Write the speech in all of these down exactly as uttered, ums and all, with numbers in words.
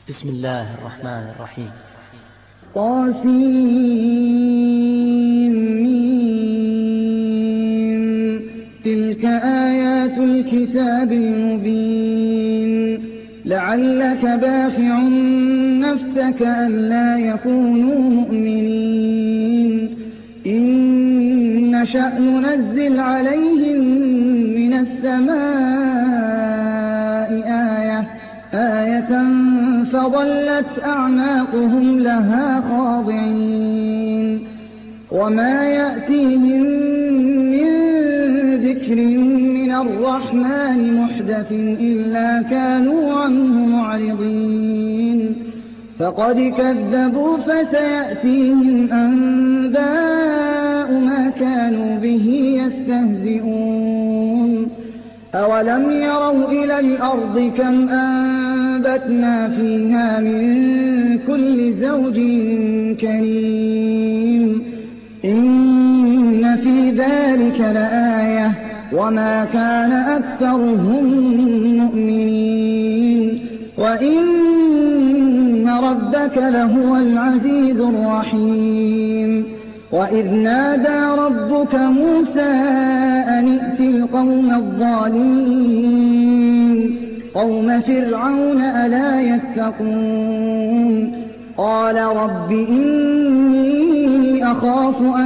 بسم الله الرحمن الرحيم. طاسين تلك آيات الكتاب المبين لعلك باخع نفسك ألا يكونوا مؤمنين إن نشأ ننزل عليهم من السماء آية آية فظلت أعناقهم لها خاضعين وما يأتيهم من ذكر من الرحمن محدث إلا كانوا عنه معرضين فقد كذبوا فسيأتيهم أنباء ما كانوا به يستهزئون أولم يروا إلى الأرض كم أنبتنا فيها من كل زوج كريم إن في ذلك لآية وما كان أكثرهم مؤمنين وإن ربك لهو العزيز الرحيم وإذ نادى ربك موسى أن ائت القوم الظالمين قوم فرعون ألا يتقون قال رب إني أخاف أن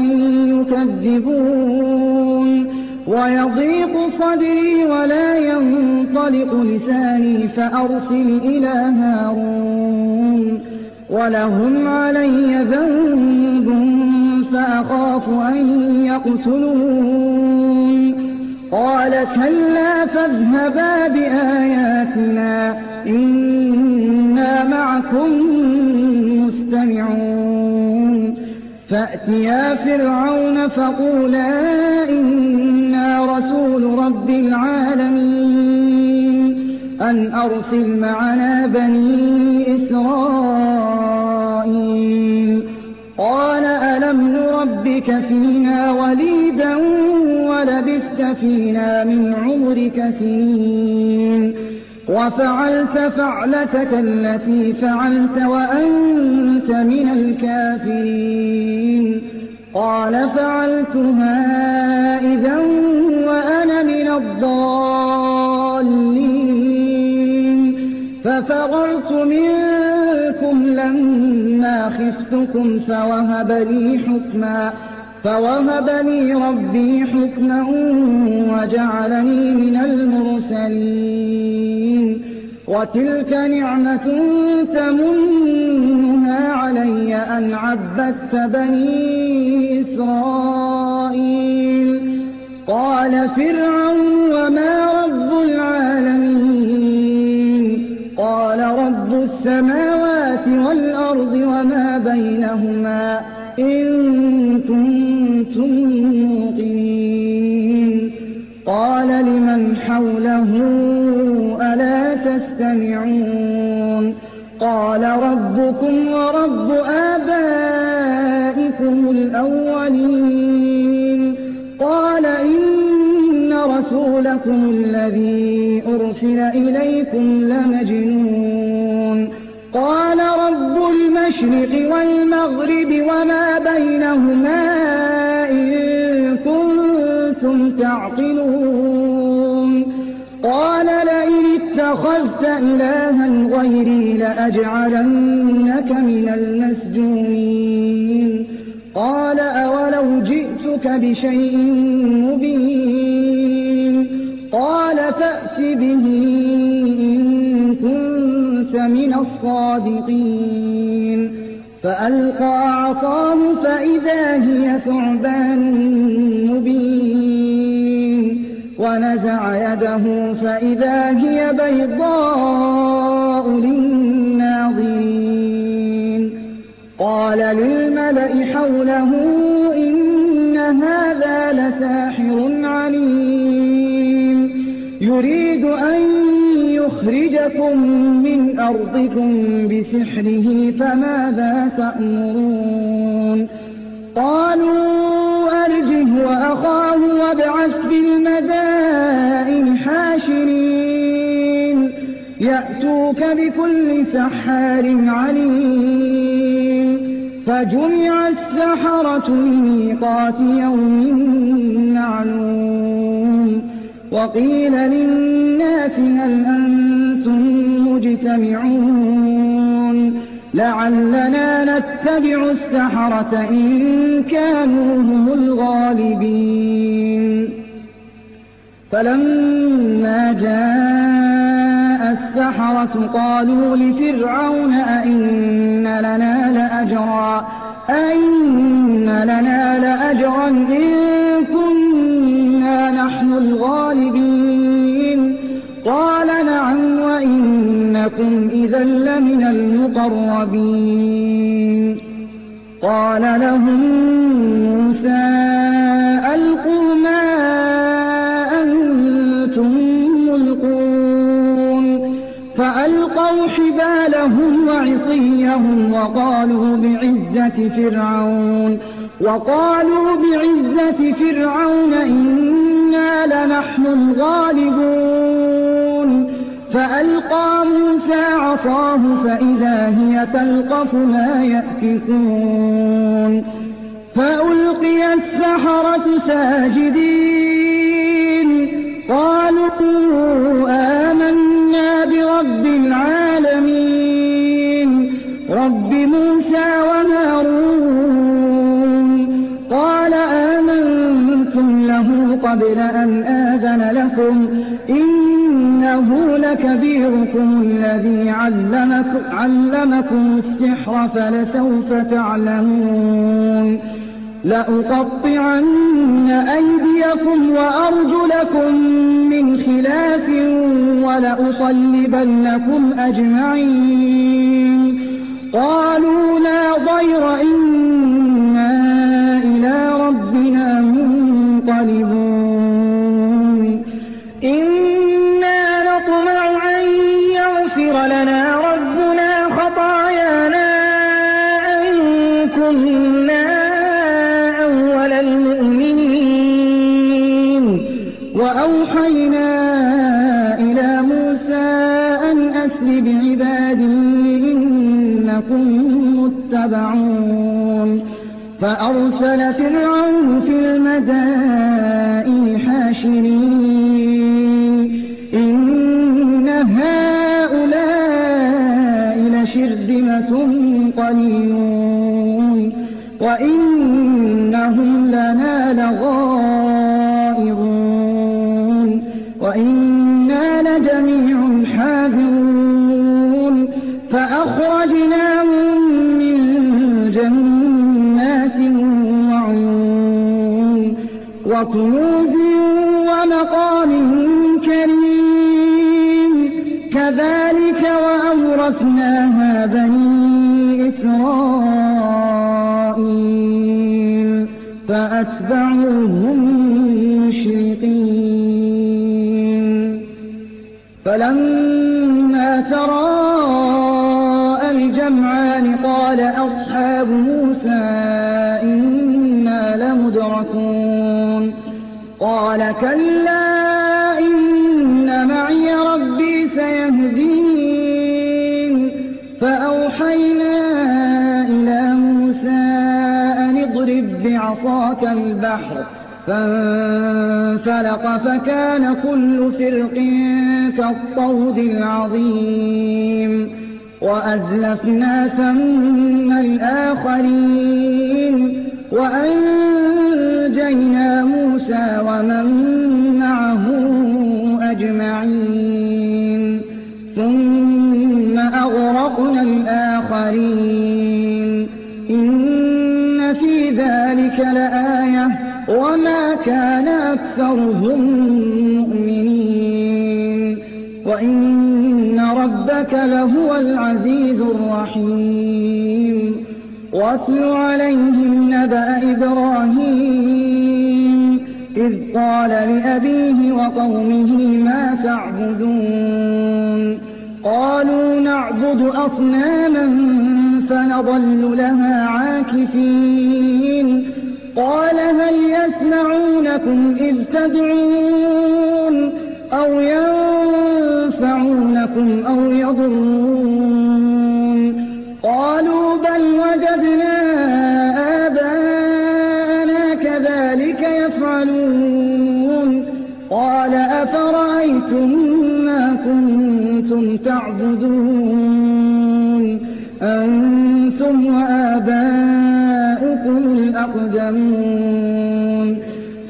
يكذبون ويضيق صدري ولا ينطلق لساني فأرسل إلى هارون ولهم علي ذنب فأخاف أن يقتلون قال كلا فاذهبا بآياتنا إنا معكم مستمعون فأتيا فرعون فقولا إنا رسول رب العالمين أن أرسل معنا بني إسرائيل قال ألم نربك فينا وليدا ولبثت فينا من عمرك سنين وفعلت فعلتك التي فعلت وأنت من الكافرين قال فعلتها إذا وأنا من الضالين ففررت منكم لما خفتكم فوهب لي حكما فوهب لي ربي حكما وجعلني من المرسلين وتلك نعمة تمنها علي أن عبدت بني إسرائيل قال فرعون وما رب العالمين قال رب السماوات والأرض وما بينهما إن كنتم موقنين قال لمن حوله ألا تستمعون قال ربكم ورب آبائكم الأولين قال إن رسولكم الذي أرسل إليكم لمجنون قال رب المشرق والمغرب وما بينهما إن كنتم تعقلون قال لئن اتخذت إلها غيري لأجعلنك من المسجونين قال أولو جئتك بشيء مبين قال فأت به إن كنت من الصادقين فألقى عصاه فإذا هي ثعبان مبين ونزع يده فإذا هي بيضاء للناظرين قال للملأ حوله إن هذا لساحر عليم يريد أن يخرجكم من أرضكم بسحره فماذا تأمرون قالوا أرجه وأخاه وابعث في المدائن حاشرين يأتوك بكل سحار عليم فجمع السحرة لميقات يوم معلوم وقيل للناس هل أنتم مجتمعون لعلنا نتبع السحرة إن كانوا هم الغالبين فلما جاء السحرة قالوا لفرعون أئن لنا لأجرا أئن لنا لأجرا إن كنا نحن الغالبين قال نعم وإنكم إذا لمن المقربين قال لهم موسى ألقوا ما أنتم ملقون فألقوا حبالهم وعصيهم وقالوا بعزة فرعون وقالوا بعزة فرعون إنا لنحن الغالبون فألقى موسى عصاه فإذا هي تلقف ما يأفكون فألقي السحرة ساجدين قالوا آمنا برب العالمين رب موسى وهارون قال آمنتم له قبل أن آذن لكم إنه لكبيركم الذي علمكم, علمكم السحر فلسوف تعلمون لأقطعن أيديكم وأرجلكم من خلاف ولأصلبنكم أجمعين قالوا لا ضير إنا إلى ربنا منقلبون إنا نطمع أن يغفر لنا ربنا خطايانا أن كنا أول المؤمنين وأوحينا إلى موسى أن أسر بعبادي إنكم متبعون فأرسل فرعون في المدائن حاشرين إن هؤلاء لشرذمة قليلون وإنهم لنا لغائظون وإنا لجميع حاذرون فأخرجناهم من جنات وعيون وكنوز ومقام كريم كذلك وأورثناها بني إسرائيل فأتبعوهم مشرقين فلما تراءى الجمعان قال أصحاب موسى إنا لمدركون قال كلا إن معي ربي سيهدين فأوحينا إلى موسى أن اضرب بعصاك البحر فانفلق فكان كل فرق كالطود العظيم وأزلفنا ثم الآخرين وأنجينا موسى ومن معه أجمعين ثم أغرقنا الآخرين إن في ذلك لآية وما كان أكثرهم مؤمنين وإن ربك لهو العزيز الرحيم واتل عليهم نبأ إبراهيم إذ قال لأبيه وقومه ما تعبدون قالوا نعبد أصناما فنظل لها عاكفين قال هل يسمعونكم إذ تدعون أو ينفعونكم أو يضرون قالوا بل وجدنا آباءنا كذلك يفعلون قال أفرأيتم ما كنتم تعبدون أنتم وآباؤكم الأقدمون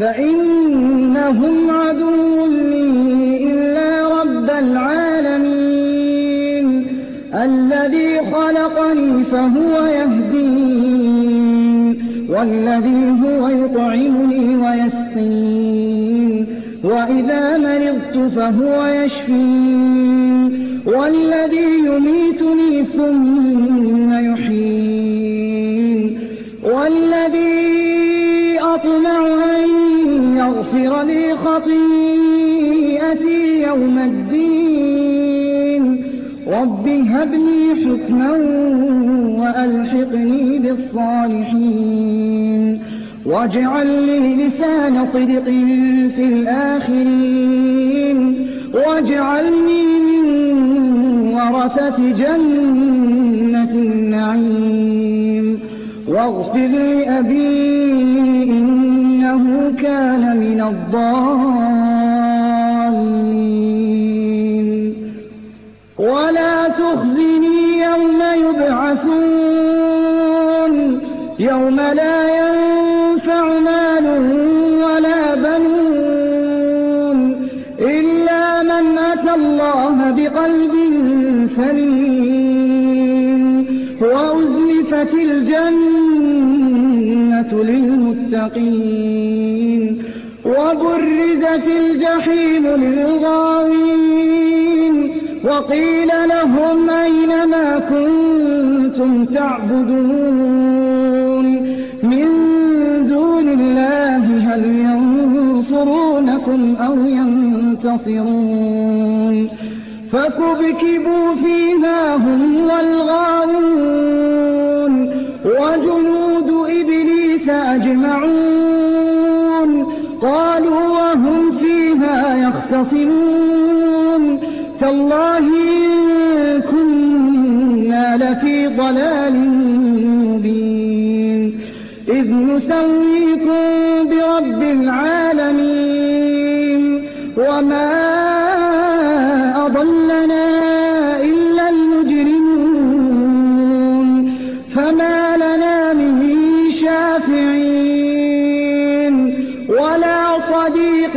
فإنهم عدو لي إلا رب العالمين الذي خلقني فهو يهدين والذي هو يطعمني ويسقين وإذا مرضت فهو يشفين والذي يميتني ثم يحيين والذي أطمع أن يغفر لي خطيئتي يوم الدين رب هب لي حكما وألحقني بالصالحين واجعل لي لسان صدق في الآخرين واجعلني من ورثة جنة النعيم واغفر لأبي إنه كان من الضالين ولا تخزني يوم يبعثون يوم لا ينفع مال ولا بنون إلا من أتى الله بقلب سليم وأزلفت الجنة للمتقين وبرزت الجحيم للغاوين وقيل لهم أين ما كنتم تعبدون من دون الله هل ينصرونكم أو ينتصرون فكبكبوا فيها هم والغاوون وجنود إبليس أجمعون قالوا وهم فيها يختصمون تالله إن كنا لفي ضلال مبين إذ نسويكم برب العالمين وما أضلنا إلا المجرمون فما لنا من شافعين ولا صديق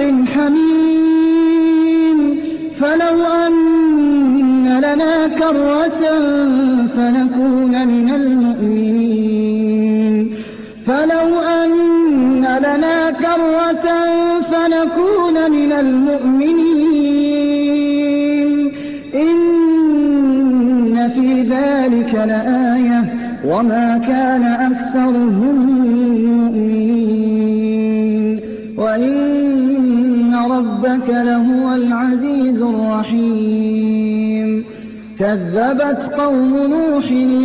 حميم فلو أن لنا كرة فنكون من المؤمنين فلو أن لنا كرة فنكون من المؤمنين إن في ذلك لآية وما كان أكثرهم مؤمنين وإن ربك لهو العزيز الرحيم كذبت قوم نوح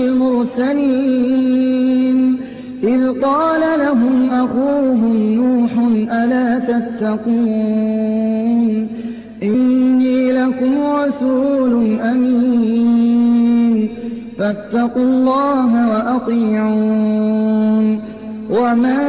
المرسلين إذ قال لهم أخوهم نوح ألا تتقون إني لكم رسول أمين فاتقوا الله وأطيعون وما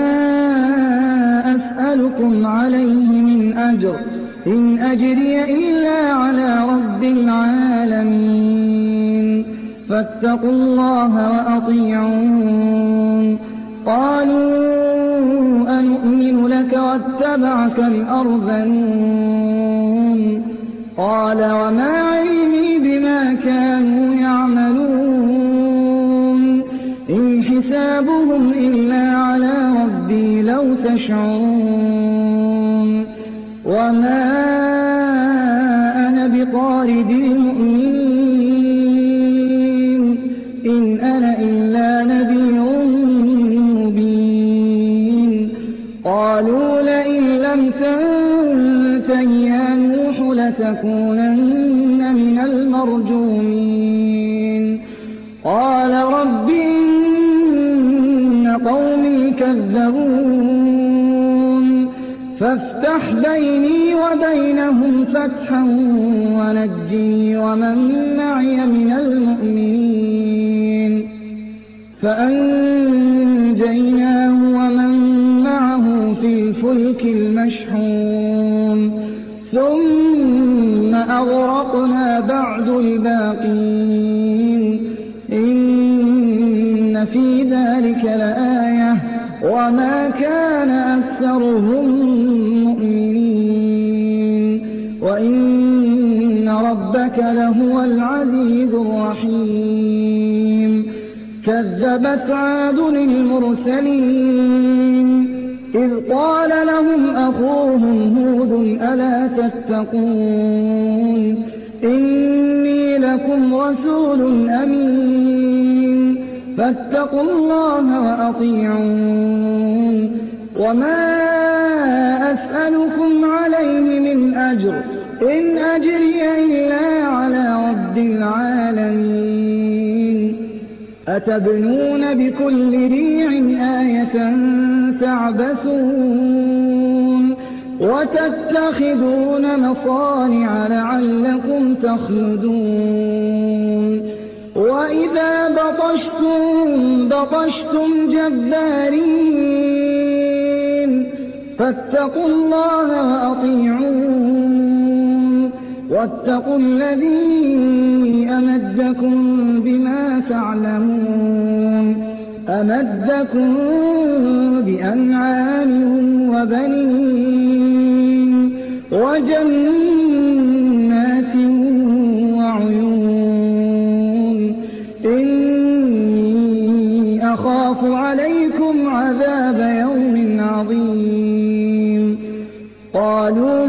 أسألكم عليه من أجر إن أجري إلا على رب العالمين فاتقوا الله وأطيعون قالوا أنؤمن لك واتبعك الأرذلون قال وما علمي بما كانوا يعملون إن حسابهم إلا على ربي لو تشعرون وما أنا بطارد المؤمنين إن أنا إلا نذير مبين قالوا لئن لم تنته يا نوح لتكونن من المرجومين قال رب إن قومي كذبون فافتح بيني وبينهم فتحا ونجني ومن معي من المؤمنين فأنجيناه ومن معه في الفلك المشحون ثم أغرقنا بعد الباقين إن في ذلك لآية وما كان أكثرهم مؤمنين وإن ربك لهو العزيز الرحيم كذبت عاد المرسلين إذ قال لهم أخوهم هود ألا تتقون إني لكم رسول أمين فاتقوا الله وأطيعون وما أسألكم عليه من أجر إن أجري إلا على رب العالمين أتبنون بكل ريع آية تعبثون وتتخذون مصانع لعلكم تخلدون وإذا بطشتم بطشتم جبارين فاتقوا الله وأطيعون واتقوا الذي أمدكم بما تعلمون أمدكم بأنعام وبنين وجنات وعيون إني أخاف عليكم عذاب يوم عظيم قالوا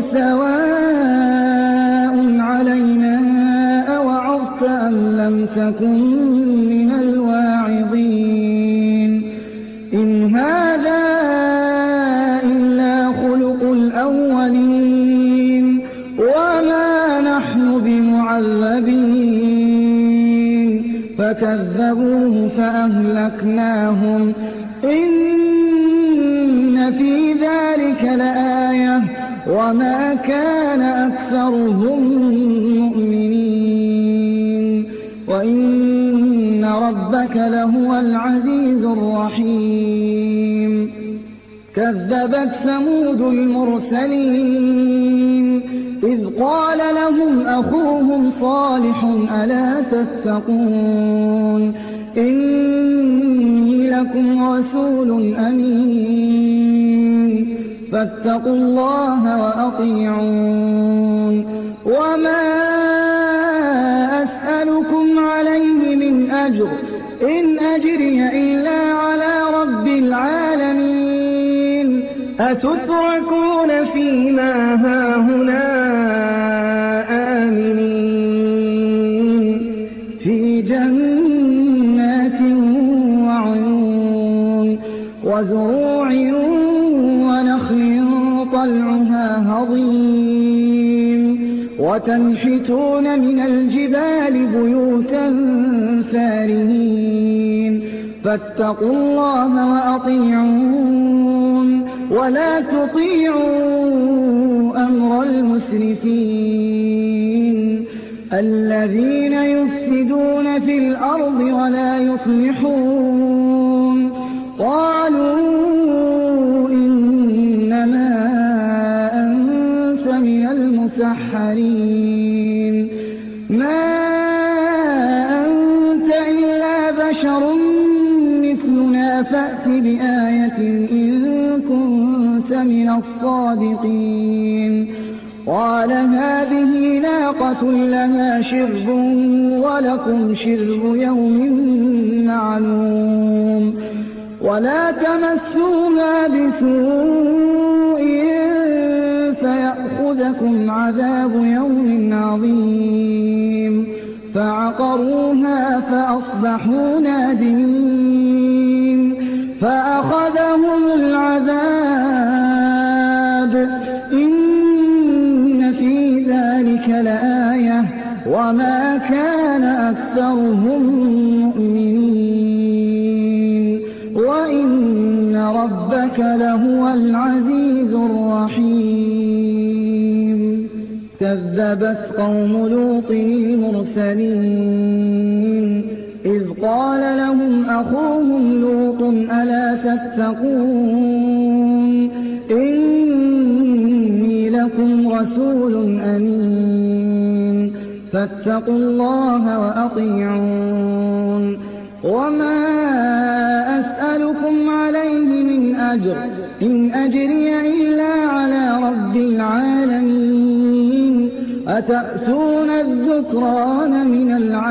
سواء علينا أوعظت أم لم تكن من الواعظين إن هذا إلا خلق الأولين وما نحن بمعذبين فكذبوه فأهلكناهم إن في ذلك لآية وما كان أكثرهم مؤمنين وإن ربك لهو العزيز الرحيم كذبت ثمود المرسلين إذ قال لهم أخوهم صالح ألا تتقون إني لكم رسول أمين فاتقوا الله وأطيعون وما أسألكم عليه من أجر إن أجري إلا على رب العالمين أتتركون فيما هاهنا آمنين في جنات وعيون وزروع ونخل طلعها هضيم وتنحتون من الجبال بيوتا فارهين فاتقوا الله وأطيعون ولا تطيعوا أمر المسرفين الذين يفسدون في الأرض ولا يصلحون قالوا إنما أنت من المسحرين ما أنت إلا بشر مثلنا فأت بآية إن كنت من الصادقين قال هذه ناقة لها شرب ولكم شرب يوم معلوم ولا تمسوها بسوء فيأخذكم عذاب يوم عظيم فعقروها فأصبحوا نادمين فأخذهم العذاب إن في ذلك لآية وما كان أكثرهم مؤمنين وإن ربك ربك لهو العزيز الرحيم كذبت قوم لوط المرسلين إذ قال لهم أخوهم لوط ألا تتقون إني لكم رسول أمين فاتقوا الله وأطيعون وما أسألكم عليه من أجر إن أجري إلا على رب العالمين أتأتون الذكران من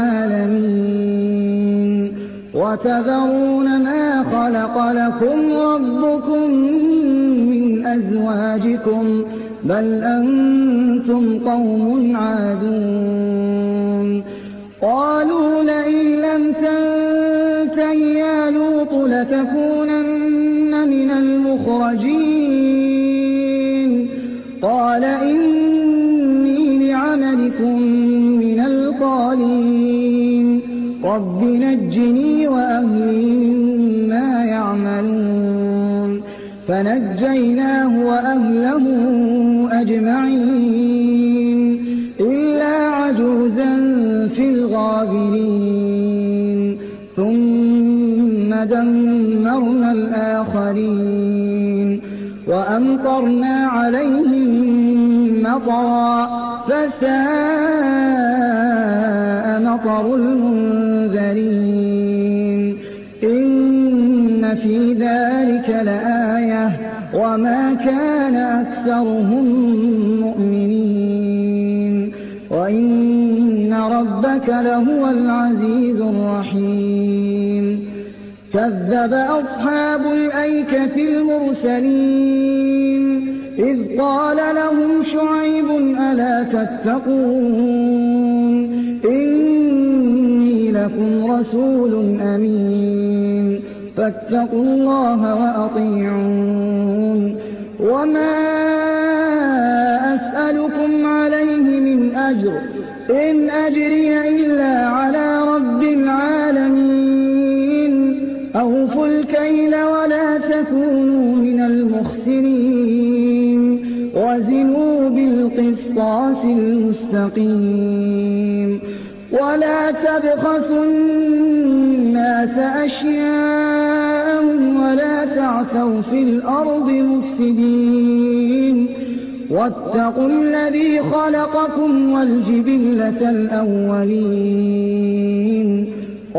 العالمين وتذرون ما خلق لكم ربكم من أزواجكم بل أنتم قوم عادون قالوا لئن لم تنته يا لوط لتكونن من المخرجين قال إني لعملكم من القالين رب نجني وأهلي مما يعملون فنجيناه وأهله أجمعين إلا عجوزا في الغابرين ثم دمرنا الآخرين وأمطرنا عليهم مطرا فساء مطر المنذرين إن في ذلك لآية وما كان أكثرهم مؤمنين وإن ربك لهو العزيز الرحيم كذب أصحاب الأيكة المرسلين إذ قال لهم شعيب ألا تتقون إني لكم رسول أمين فاتقوا الله وأطيعون وما أسألكم عليه من أجر إن أجري إلا على رب العالمين أوفوا الكيل ولا تكونوا من المخسرين وزنوا بالقسطاس المستقيم ولا تبخسوا الناس أشياءهم ولا تعثوا في الأرض مفسدين واتقوا الذي خلقكم والجبلة الأولين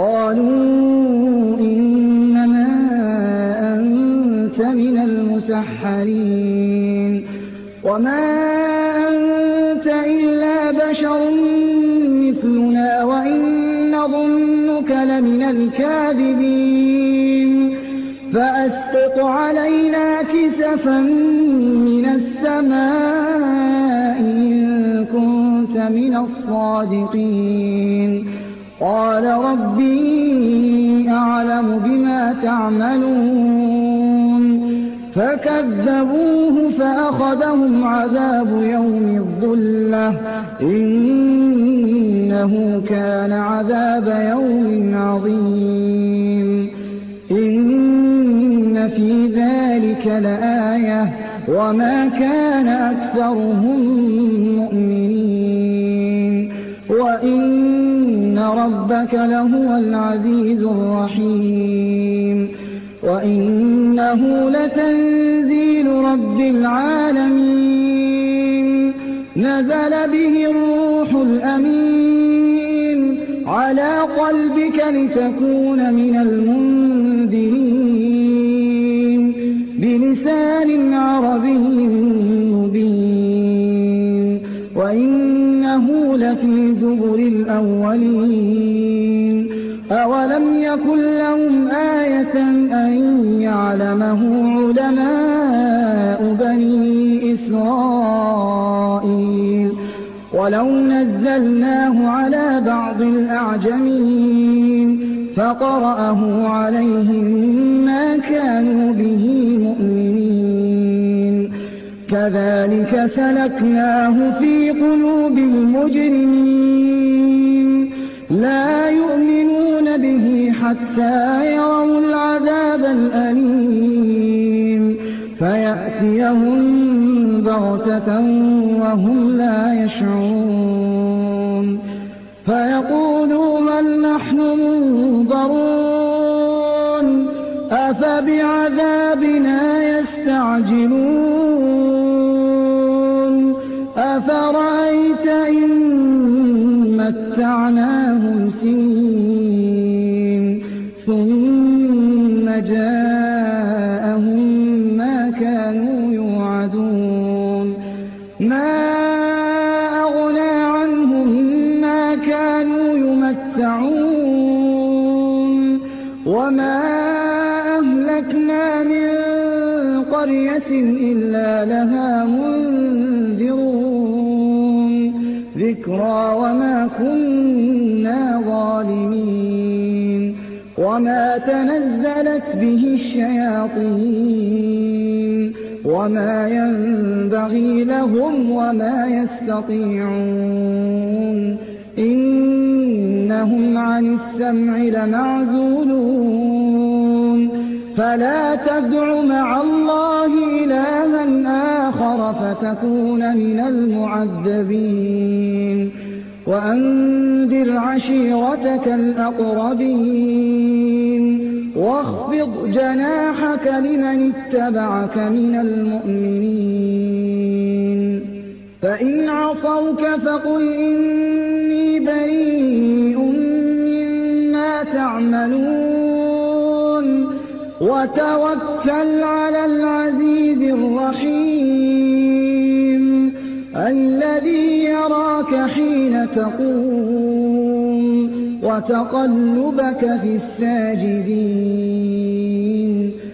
قالوا إنما أنت من المسحرين وما أنت إلا بشر مثلنا وإن نظنك لمن الكاذبين فأسقط علينا كسفا من السماء إن كنت من الصادقين قال ربي أعلم بما تعملون فكذبوه فأخذهم عذاب يوم الظلة إنه كان عذاب يوم عظيم إن في ذلك لآية وما كان أكثرهم مؤمنين وإن ربك لهو العزيز الرحيم وإنه لتنزيل رب العالمين نزل به الروح الأمين على قلبك لتكون من المنذرين بلسان عربي مبين وإنه لفي زبر الأولين أولم يكن لهم آية أن يعلمه علماء بني إسرائيل ولو نزلناه على بعض الأعجمين فقرأه عليهم ما كانوا به مؤمنين كذلك سلكناه في قلوب المجرمين لا يؤمنون به حتى يروا العذاب الأليم فيأتيهم بغتة وهم لا يشعرون فيقولوا هل نحن منظرون أفبعذابنا يستعجلون أفرأيت إن متعناهم سنين ثم جاءهم ما كانوا يوعدون ما أغنى عنهم ما كانوا يمتعون وما أهلكنا من قرية إلا لها منذرون ذكرى وما كنا ظالمين وما تنزلت به الشياطين وما ينبغي لهم وما يستطيعون إنهم عن السمع لمعزولون فلا تدع مع الله إلها آخر فتكون من المعذبين وأنذر عشيرتك الأقربين واخفض جناحك لمن اتبعك من المؤمنين فإن عصوك فقل إني بريء مما تعملون وتوكل على العزيز الرحيم الذي يراك حين تقوم وتقلبك في الساجدين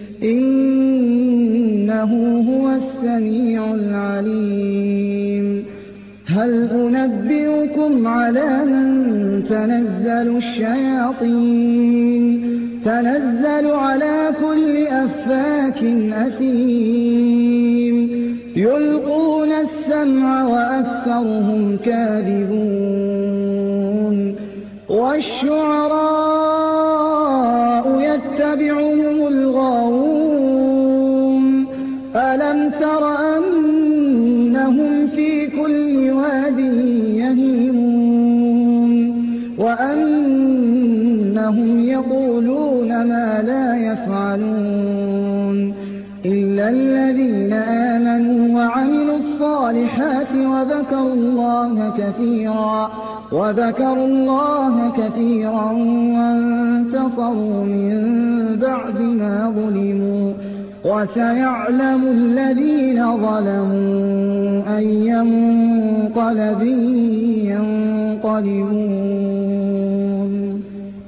إنه هو السميع العليم هل أنبئكم على من تنزل الشياطين تنزل على كل أفاك أثيم يلقون السمع وأكثرهم كاذبون والشعراء يتبعهم الغاوون ألم تر أنهم في كل واد يهيمون وأنهم يقولون ما لا يفعلون إلا الذين آمنوا وعملوا الصالحات وذكروا الله كثيرا وذكروا الله كثيرا وانتصروا من بعد ما ظلموا وسيعلم الذين ظلموا أي منقلب ينقلبون